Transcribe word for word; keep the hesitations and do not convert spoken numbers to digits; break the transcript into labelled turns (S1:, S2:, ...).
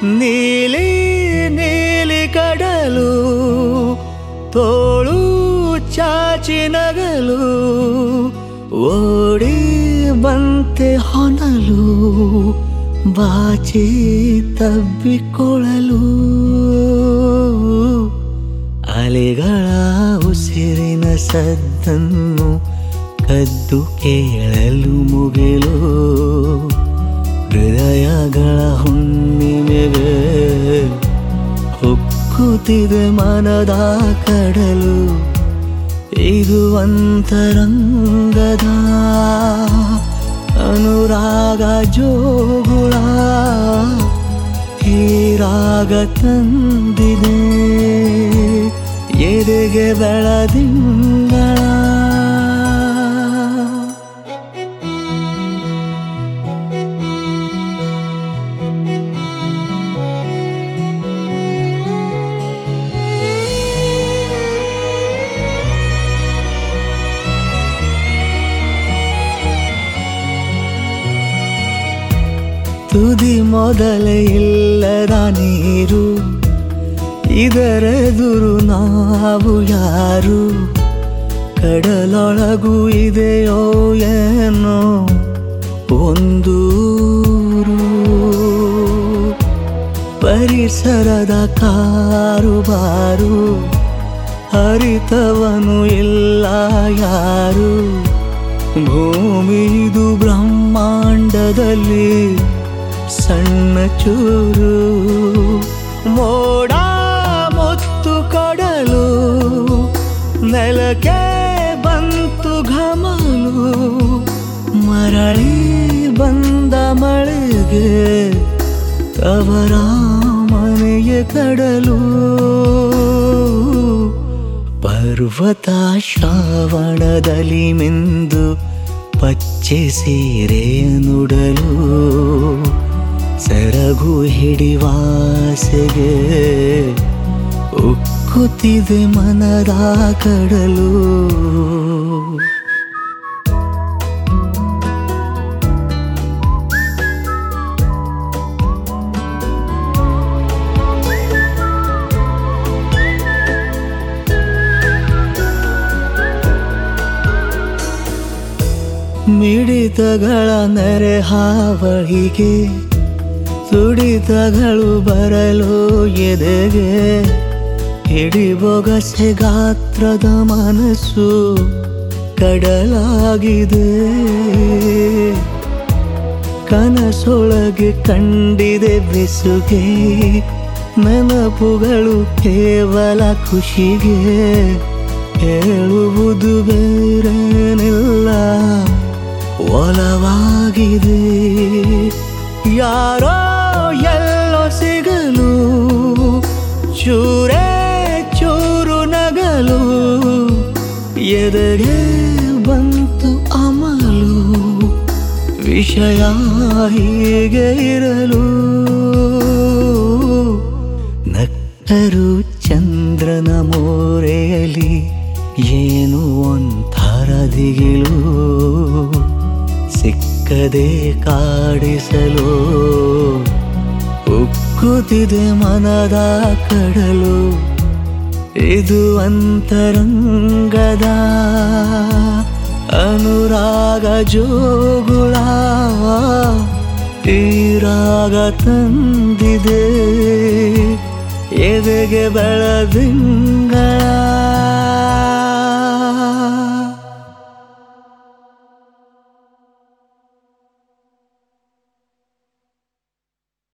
S1: ನೀಲಿ ನೀಲಿ ಕಡಲು ತೋಳು ಚಾಚಿ ನಗಲು ಓಡಿ ಬಂತೆ ಹೊನಲು ಬಾಚಿ ತಬ್ಬಿಕೊಳ್ಳಲು ಅಲೆಗಳ ಉಸಿರಿನ ಸದ್ದನ್ನು ಕದ್ದು ಕೇಳಲು ಮುಗಿಲು ಹೃದಯಗಳ ಹುಣ್ಣಿಮೆಗೆ ಹೊಕ್ಕುತ್ತಿದೆ ಮನದ ಕಡಲು ಇದು ಅಂತರಂಗದ ಅನುರಾಗ ಜೋಗುಳ ಈ ರಾಗ ತಂದಿದೆ ಎದೆಗೆ ಬೆಳದಿಂಗಳ ತುದಿ ಮೊದಲೇ ಇಲ್ಲದ ನೀರು ಇದರೆದುರು ನಾವು ಯಾರು ಕಡಲೊಳಗೂ ಇದೆಯೋ ಏನೋ ಒಂದೂರು ಪರಿಸರದ ಕಾರುಬಾರು ಅರಿತವನು ಇಲ್ಲ ಯಾರು ಭೂಮಿದು ಬ್ರಹ್ಮಾಂಡದಲ್ಲಿ ಸಣ್ಣ ಚೂರು ಮೋಡ ಮುತ್ತು ಕೊಡಲು ನೆಲಕ್ಕೆ ಬಂತು ಘಮಲು ಮರಳಿ ಬಂದ ಮಳೆಗೆ ಅವರ ಮನೆಯ ಕಡಲು ಪರ್ವತ ಶ್ರಾವಣದಲ್ಲಿ ಮಿಂದು ಪಚ್ಚೆ ಸೀರೆ ನುಡಲು ಸೆರಗು ಹಿಡಿವಾಸೆಗೆ ಉಕ್ಕುತ್ತಿದೆ ಮನದ ಕಡಲು ಮಿಡಿತಗಳ ನೆರೆ ಹಾವಳಿಗೆ ತುಡಿತಗಳು ಬರಲು ಎದೆಗೆ ಹಿಡಿಬೊಗಸೆ ಗಾತ್ರದ ಮನಸ್ಸು ಕಡಲಾಗಿದೆ ಕನಸೊಳಗೆ ಕಂಡಿದೆ ಬೆಸುಗೆ ನೆನಪುಗಳು ಕೇವಲ ಖುಷಿಗೆ ಹೇಳುವುದು ಬೇರೇನಿಲ್ಲ ಒಲವಾಗಿದೆ ಯಾರೋ ಎಲ್ಲೋ ಸಿಗಲು ಚೂರೇ ಚೂರು ನಗಲು ಎದೆಗೆ ಬಂತು ಅಮಲು ವಿಷಯ ಹೀಗೆ ಇರಲು ನಕ್ಕರು ಚಂದ್ರನ ಮೋರೆಯಲ್ಲಿ ಏನು ಒಂಥರ ದಿಗಿಲು ಸಿಕ್ಕದೆ ಕಾಡಿಸಲು ಉಕ್ಕುತ್ತಿದೆ ಮನದ ಕಡಲು ಇದು ಅಂತರಂಗದ ಅನುರಾಗ ಜೋಗುಳ ಈ ರಾಗ ತಂದಿದೆ ಎದೆಗೆ ಬೆಳದಿಂಗಳ